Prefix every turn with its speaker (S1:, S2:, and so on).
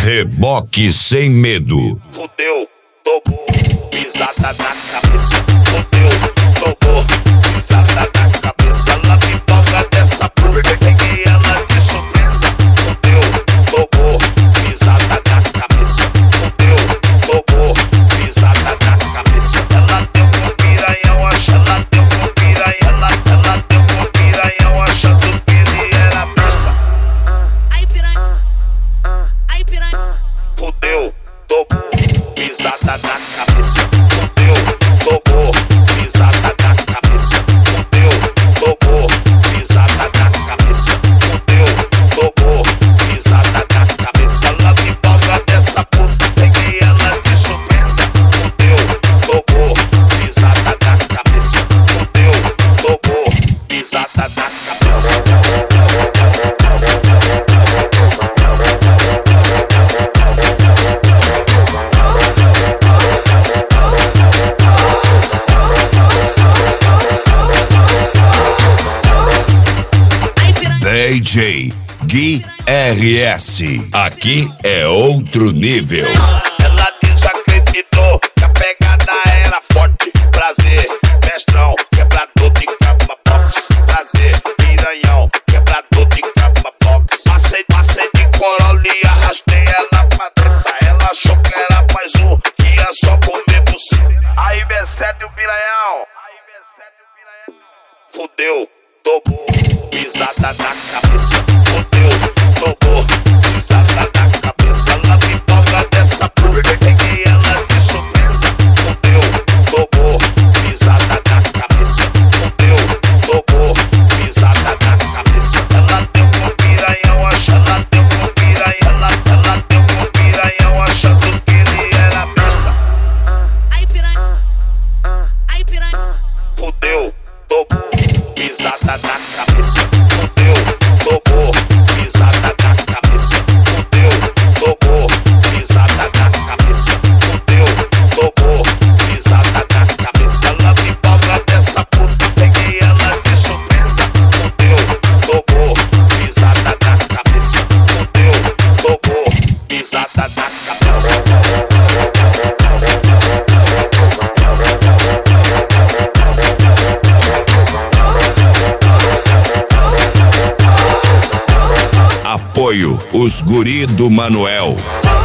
S1: Reboque Sem Medo.
S2: Fudeu, tomou, pisada na cabeça. Fudeu, tomou, pisada na cabeça. Ela me toca dessa puta, peguei ela de surpresa. Fudeu, tomou, pisada na cabeça. Fudeu, tomou, pisada na cabeça. Ela deu com piranhão, acha, ela deu com piranha. Ela deu com piranhão, achando que ele era besta.
S3: Aí piranha, aí piranha.
S2: Fudeu, tomou, pisada na cabeça. Fudeu, tomou, pisada na cabeça. Fudeu, tomou, pisada na cabeça. Fudeu, tomou, pisada na cabeça. Ela me toca dessa puta, peguei ela de surpresa. Fudeu, tomou, pisada na cabeça. Fudeu, tomou, pisada na cabeça.
S1: DJ Gui RS. Aqui é outro nível.
S2: Ela desacreditou que a pegada era forte. Prazer, mestrão, quebrador de cama box. Prazer, piranhão, quebrador de cama box. Passei de Corolla e arrastei ela pra treta. Ela achou que era mais um, que ia só comer buceta. Aí recebe o piranhão. Fudeu, tomou, pisada na cabeça. Fudeu, tomou, pisada na cabeça. Ela me toca dessa puta, peguei ela de surpresa. Fudeu, tomou, pisada na cabeça. Fudeu, tomou, pisada na cabeça. Ela deu com piranhão, acha, ela deu com piranha. Ela deu com piranhão, achando que ele era besta.
S3: Aí piranha, aí piranha.
S2: Fudeu, tomou, pisada na cabeça. Fudeu, tomou, pisada na cabeça. Fudeu, tomou, pisada na cabeça. Fudeu, tomou, pisada na cabeça. Ela me toca dessa puta, peguei ela de surpresa. Fudeu, tomou, pisada na cabeça. Fudeu, tomou, pisada na cabeça.
S1: Apoio os guri do Manuel.